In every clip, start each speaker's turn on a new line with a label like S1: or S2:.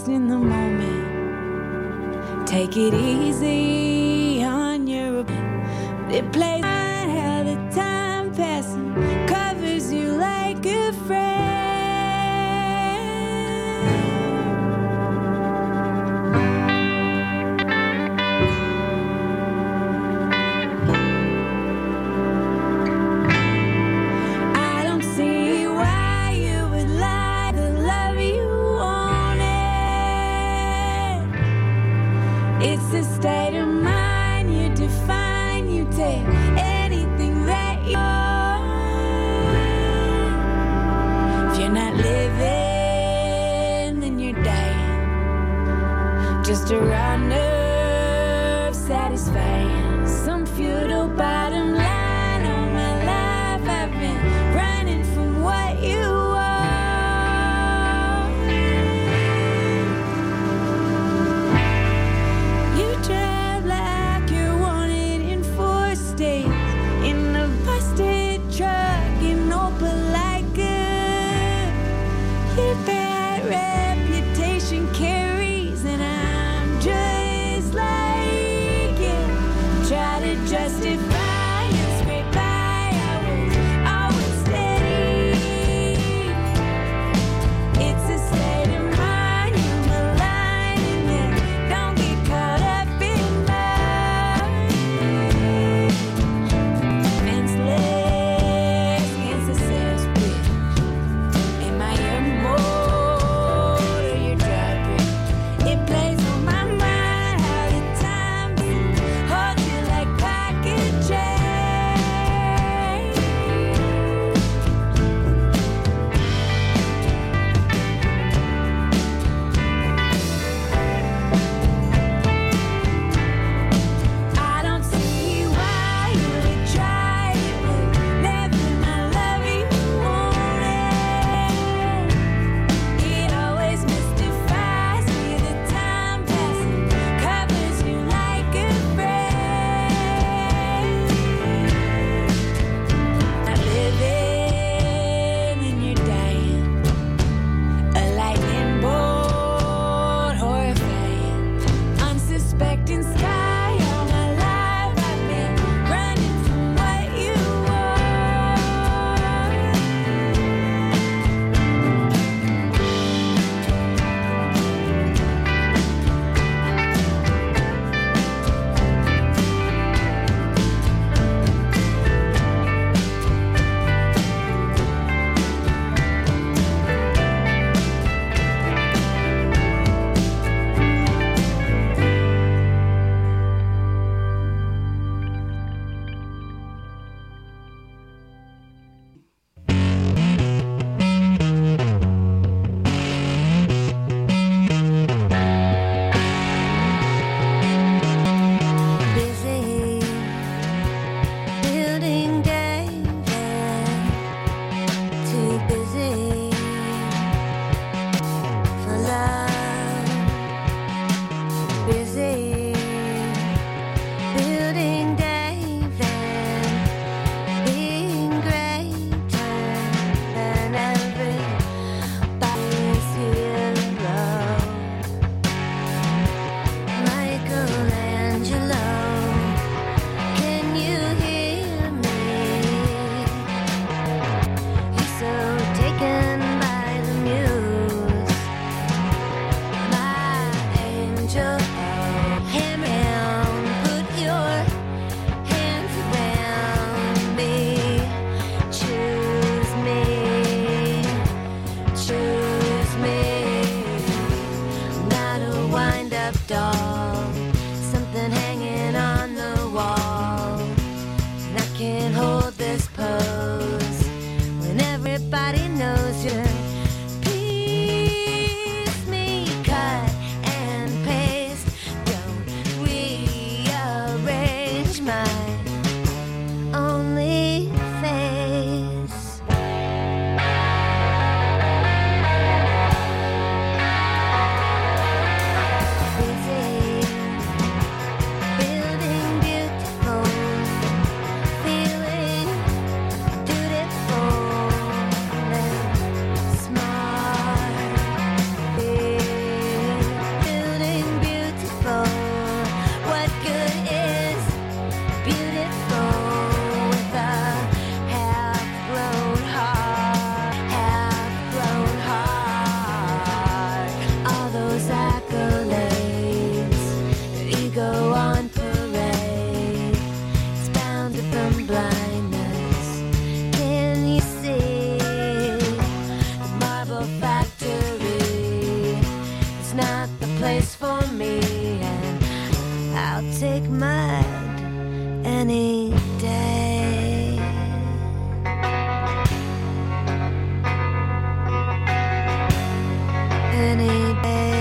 S1: lost in the moment. Take it easy on your it plays how the time passing covers you like a friend. I don't see why you would lie the love you wanted. It's a state of mind you define, you take anything that you want. If you're not living, then you're dying. Just a raw nerve satisfying some futile bottom line. All my life I've been running from what you want. You drive like you're wanted in 4 states, in a busted truck in Opelika. Your bad reputation carries, and I'm just like you. Try to justify place for me, and I'll take mine any day. Any day.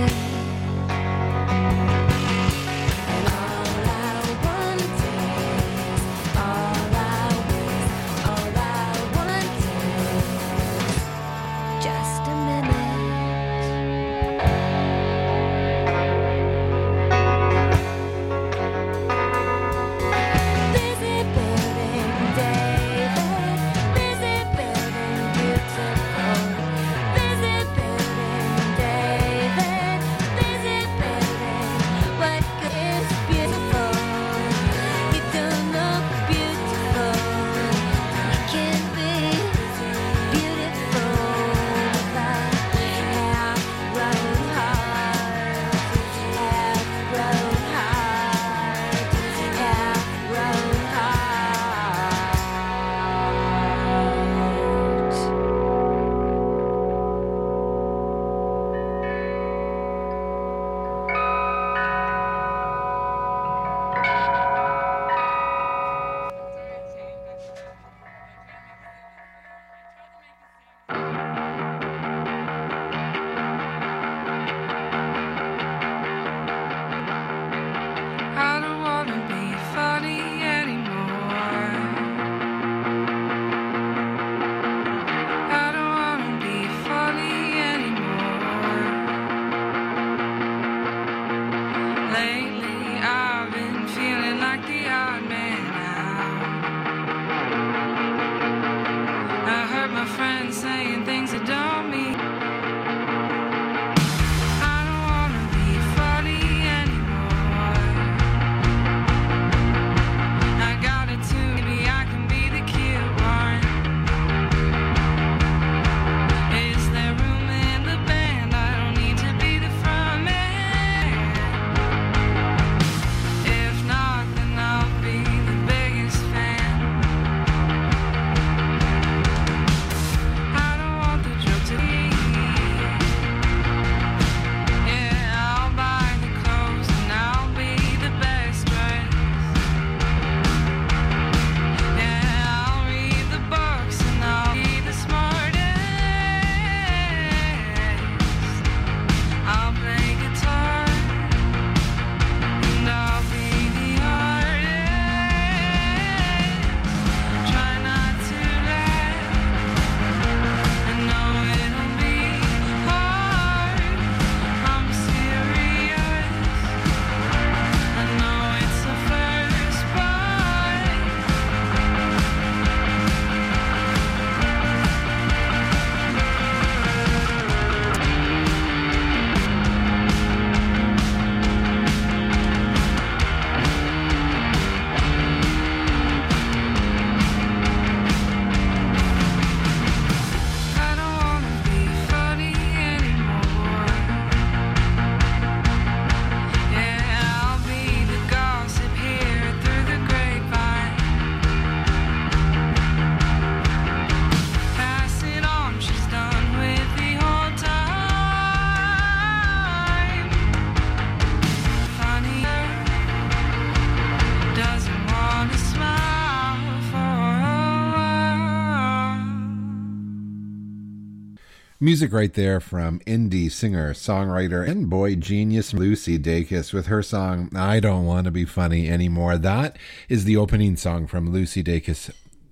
S2: Music right there from indie singer, songwriter, and boy genius Lucy Dacus with her song, I Don't Want to Be Funny Anymore. That is the opening song from Lucy Dacus'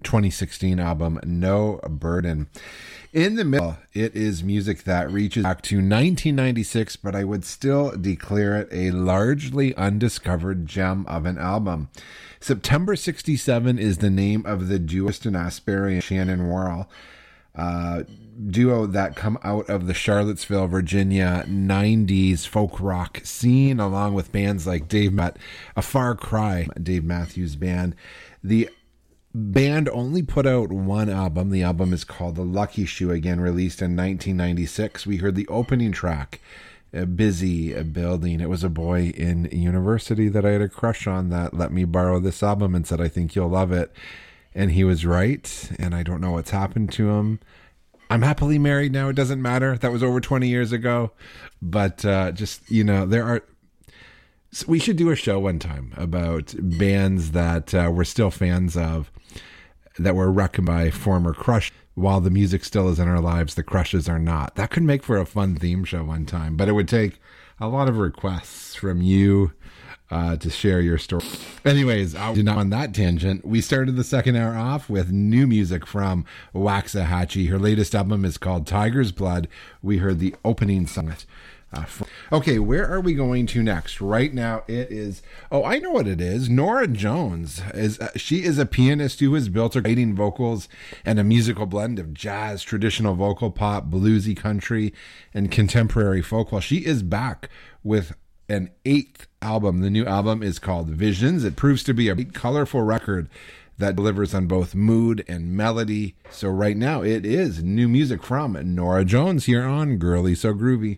S2: 2016 album, No Burden. In the middle, it is music that reaches back to 1996, but I would still declare it a largely undiscovered gem of an album. September 67 is the name of the duo and Asperian Shannon Worrell. Duo that come out of the Charlottesville, Virginia 90s folk rock scene, along with bands like A Far Cry, Dave Matthews Band. The band only put out one album. The album is called The Lucky Shoe, again released in 1996. We heard the opening track, Busy Building. It was a boy in university that I had a crush on that let me borrow this album and said, I think you'll love it. And he was right, and I don't know what's happened to him. I'm happily married now. It doesn't matter. That was over 20 years ago. But just, there are. So we should do a show one time about bands that we're still fans of, that were wrecked by former crush. While the music still is in our lives, the crushes are not. That could make for a fun theme show one time, but it would take a lot of requests from you to share your story. Anyways, I did not on that tangent. We started the second hour off with new music from Waxahachie. Her latest album is called Tiger's Blood. We heard the opening song. Okay, where are we going to next? Right now it is, I know what it is. Norah Jones. She is a pianist who has built her writing vocals and a musical blend of jazz, traditional vocal pop, bluesy country, and contemporary folk. Well, she is back with an 8th album. The new album is called Visions. It proves to be a colorful record that delivers on both mood and melody. So right now it is new music from Norah Jones here on Girly So Groovy.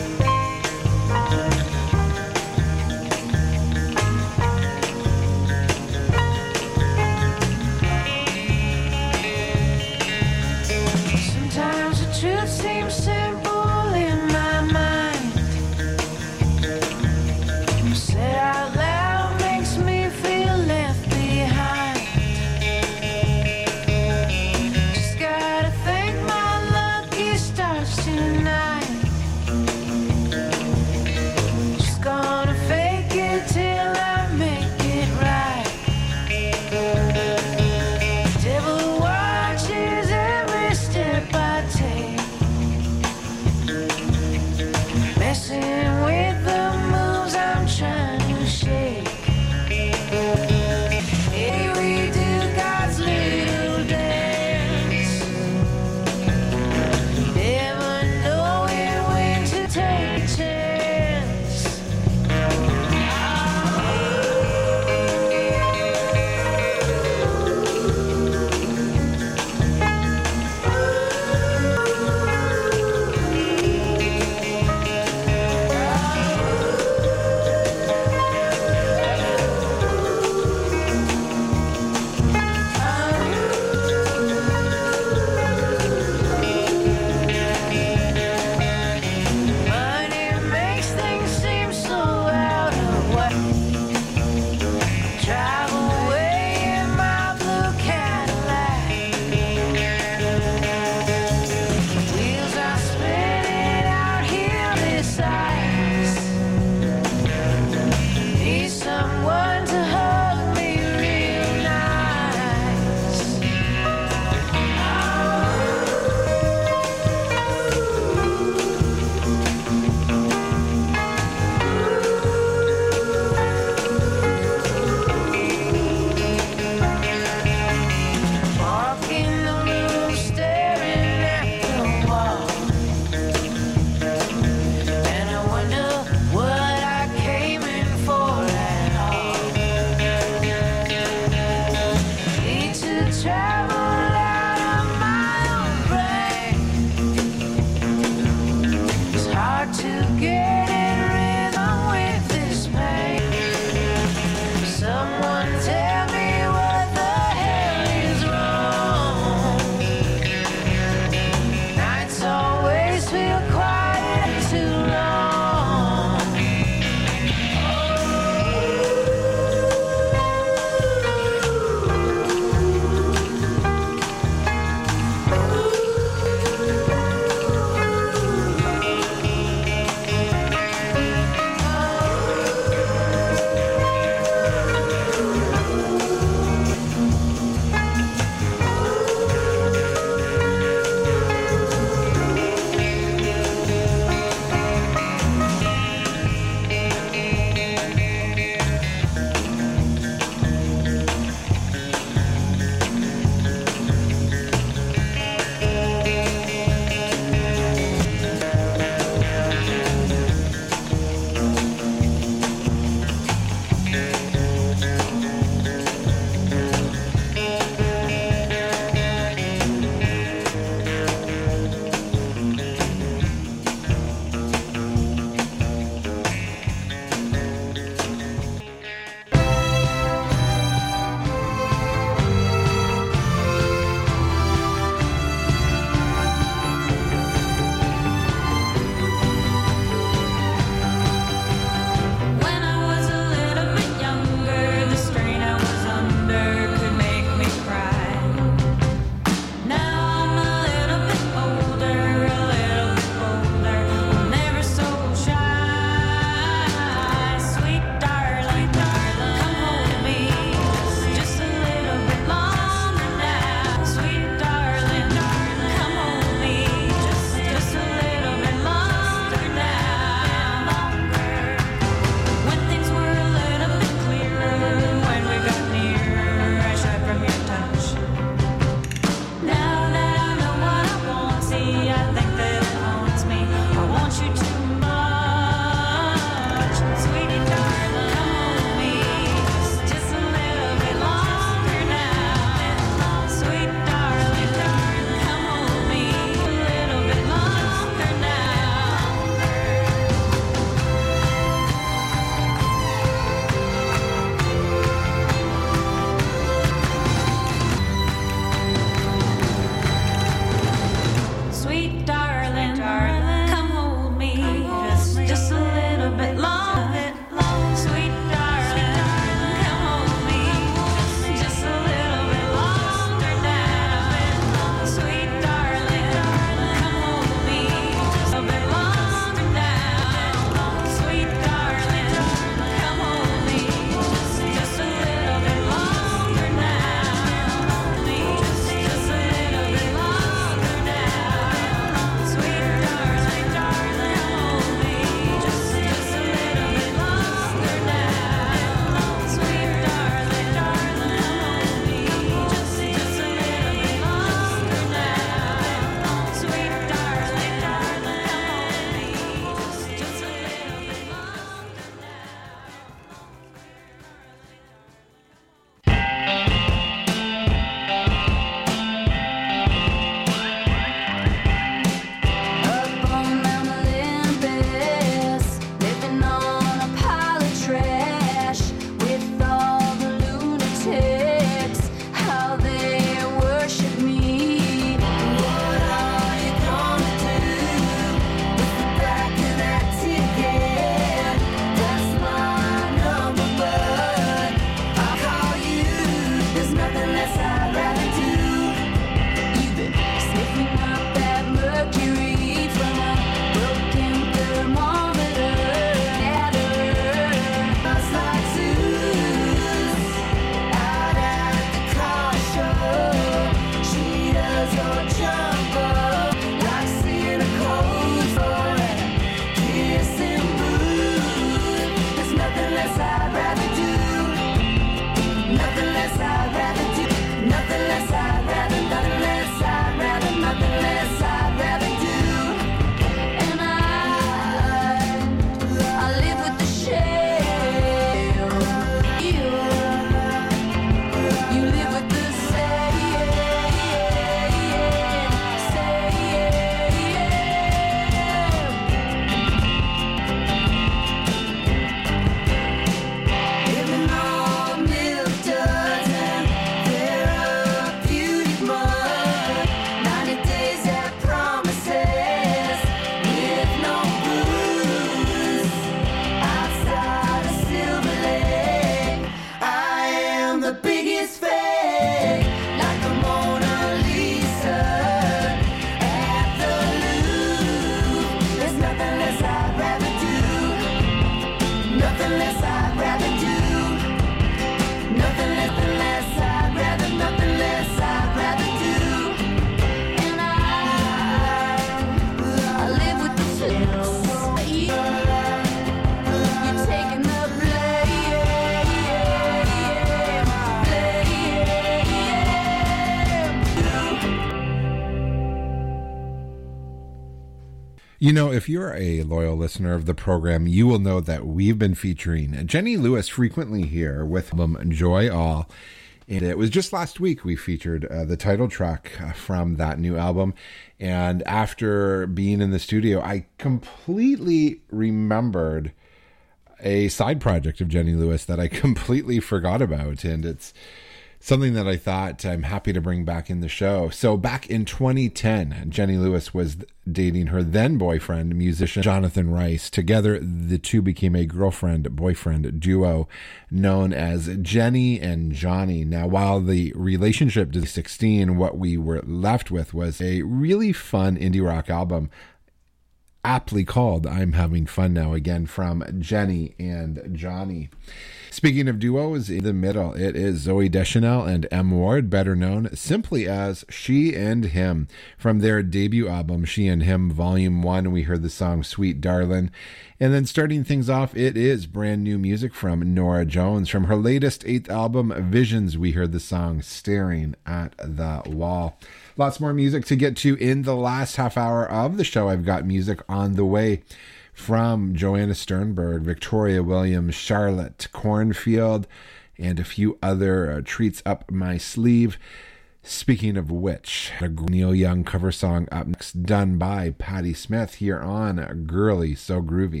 S2: You know, if you're a loyal listener of the program, you will know that we've been featuring Jenny Lewis frequently here with the album Joy All. And it was just last week we featured the title track from that new album. And after being in the studio, I completely remembered a side project of Jenny Lewis that I completely forgot about. And it's something that I thought I'm happy to bring back in the show. So back in 2010, Jenny Lewis was dating her then boyfriend, musician Jonathan Rice. Together, the two became a girlfriend-boyfriend duo known as Jenny and Johnny. Now, while the relationship to 16, what we were left with was a really fun indie rock album aptly called I'm Having Fun Now Again from Jenny and Johnny. Speaking of duos, in the middle, it is Zooey Deschanel and M. Ward, better known simply as She and Him. From their debut album, She and Him, Volume 1, we heard the song Sweet Darlin'. And then starting things off, it is brand new music from Norah Jones. From her latest 8th album, Visions, we heard the song Staring at the Wall. Lots more music to get to in the last half hour of the show. I've got music on the way from Joanna Sternberg, Victoria Williams, Charlotte Cornfield, and a few other treats up my sleeve. Speaking of which, a Neil Young cover song up next, done by Patti Smith here on Girly So Groovy.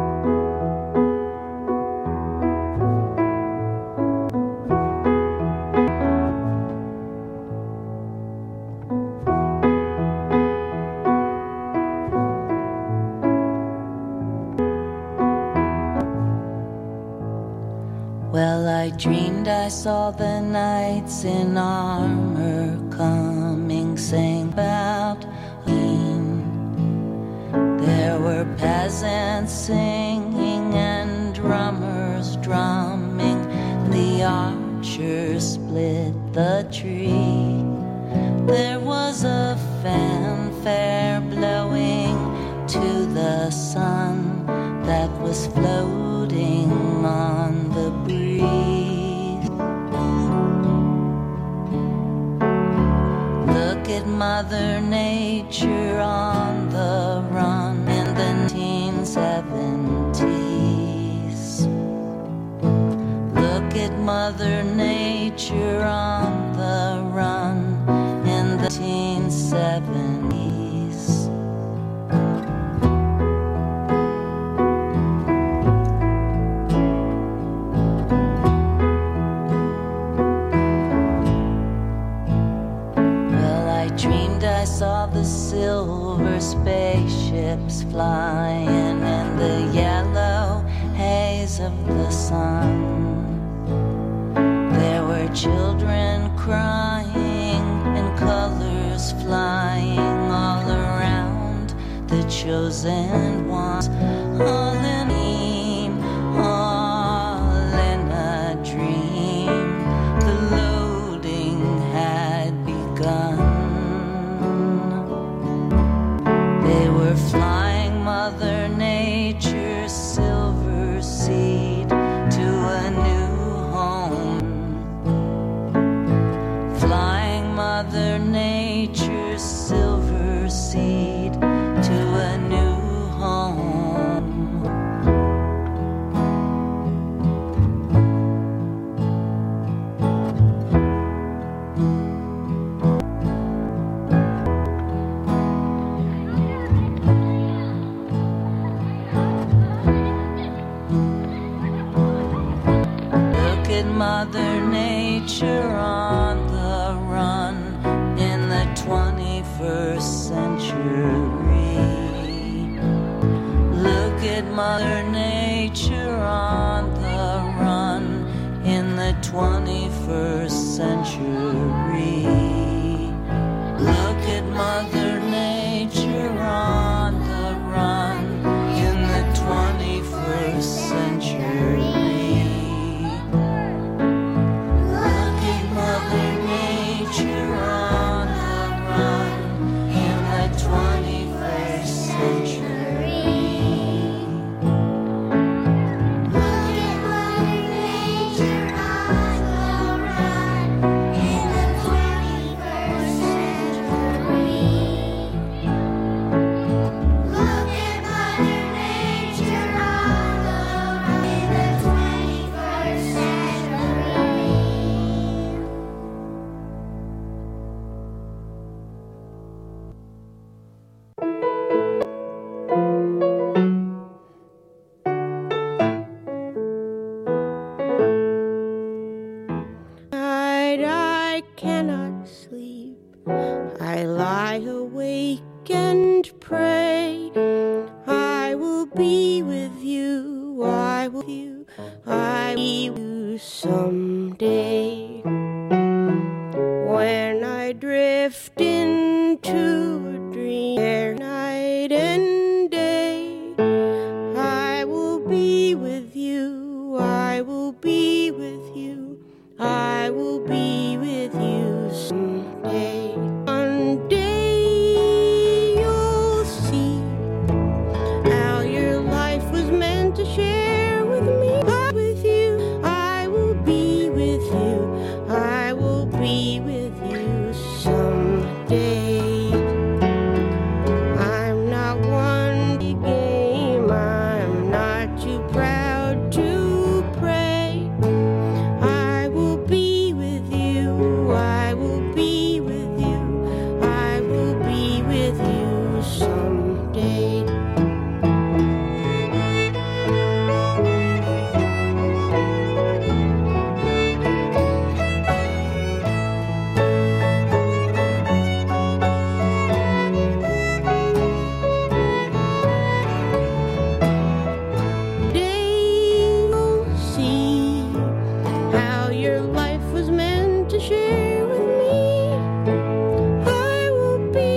S3: I dreamed I saw the knights in armor coming, saying about him. There were peasants singing and drummers drumming. The archers split the tree. There was a fanfare blowing to the sun that was floating on the breeze. Look at Mother Nature on the run in the 1970s. Look at Mother Nature on the run in the 1970s. I saw the silver spaceships flying in the yellow haze of the sun. There were children crying and colors flying all around the chosen ones. All in a dream, all in a dream. The loading had begun. Flying Mother Nature's silver seed to a new home. Flying Mother Nature's silver seed to a new home. Mother Nature on the run in the 21st century. Look at Mother Nature on the run in the 21st century. Look at Mother Nature on the run in the 21st century. Mother Nature on the run in the 21st
S4: and pray. I will be with you, I will be with you someday.